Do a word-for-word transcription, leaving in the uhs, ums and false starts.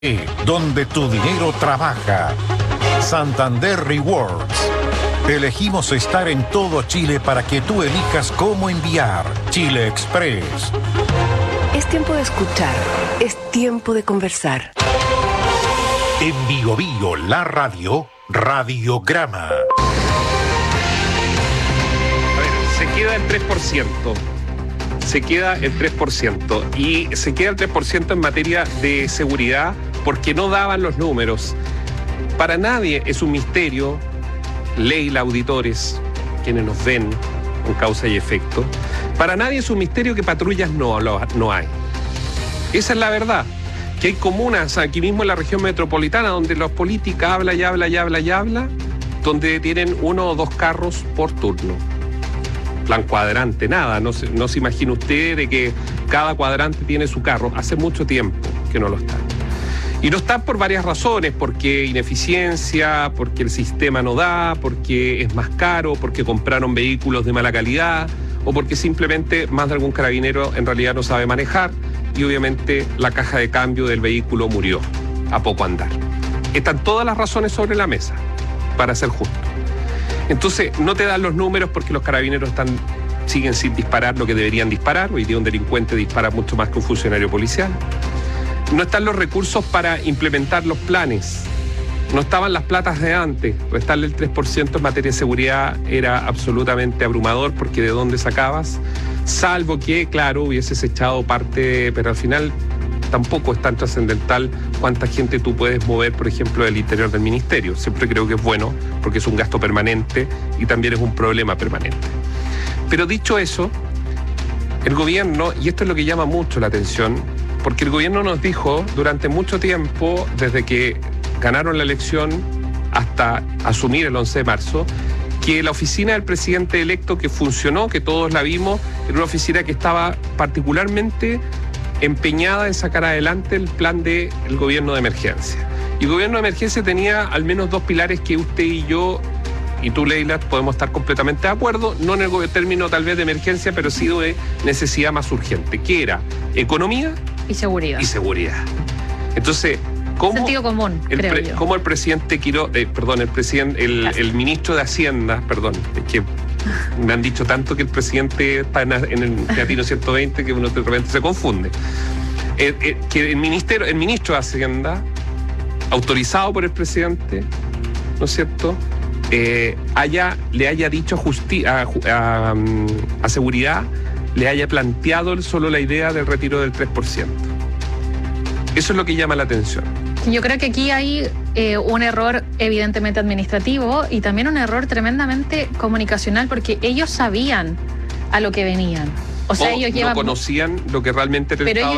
Donde tu dinero trabaja. Santander Rewards. Elegimos estar en todo Chile para que tú elijas cómo enviar. Chile Express. Es tiempo de escuchar. Es tiempo de conversar. En Bio Bio, la radio, Radiograma. A ver, se queda el tres por ciento. Se queda el tres por ciento. Y se queda el tres por ciento en materia de seguridad porque no daban los números. Para nadie es un misterio, Leila, auditores, quienes nos ven con causa y efecto, para nadie es un misterio que patrullas no, no hay. Esa es la verdad. Que hay comunas aquí mismo en la región metropolitana donde la política habla y habla y habla y habla, donde tienen uno o dos carros por turno. Plan cuadrante, nada, no se, no se imagina usted de que cada cuadrante tiene su carro. Hace mucho tiempo que no lo está. Y no están por varias razones, porque ineficiencia, porque el sistema no da, porque es más caro, porque compraron vehículos de mala calidad, o porque simplemente más de algún carabinero en realidad no sabe manejar, y obviamente la caja de cambio del vehículo murió a poco andar. Están todas las razones sobre la mesa, para ser justo. Entonces, no te dan los números porque los carabineros están, siguen sin disparar lo que deberían disparar. Hoy día un delincuente dispara mucho más que un funcionario policial. No están los recursos para implementar los planes. No estaban las platas de antes. Restarle el tres por ciento en materia de seguridad era absolutamente abrumador porque de dónde sacabas, salvo que, claro, hubieses echado parte, pero al final tampoco es tan trascendental cuánta gente tú puedes mover, por ejemplo, del interior del ministerio. Siempre creo que es bueno porque es un gasto permanente y también es un problema permanente. Pero dicho eso, el gobierno, y esto es lo que llama mucho la atención, porque el gobierno nos dijo durante mucho tiempo, desde que ganaron la elección hasta asumir el once de marzo, que la oficina del presidente electo que funcionó, que todos la vimos, era una oficina que estaba particularmente empeñada en sacar adelante el plan del gobierno de emergencia. Y el gobierno de emergencia tenía al menos dos pilares que usted y yo, y tú, Leila, podemos estar completamente de acuerdo, no en el término tal vez de emergencia, pero sí de necesidad más urgente, que era economía y seguridad. Y seguridad. Entonces, ¿cómo sentido común, el creo pre, yo. ¿cómo el presidente Quiro, eh, perdón, el presidente, el, el ministro de Hacienda, perdón, es que me han dicho tanto que el presidente está en, en el Teatino ciento veinte que uno de repente se confunde. Eh, eh, que el ministerio, el ministro de Hacienda, autorizado por el presidente, ¿no es cierto?, eh, haya, le haya dicho justi a, a, a seguridad, le haya planteado solo la idea del retiro del tres por ciento. Eso es lo que llama la atención. Yo creo que aquí hay eh, un error evidentemente administrativo y también un error tremendamente comunicacional porque ellos sabían a lo que venían. O sea, o ellos no llevan... conocían lo que realmente era el Pero estado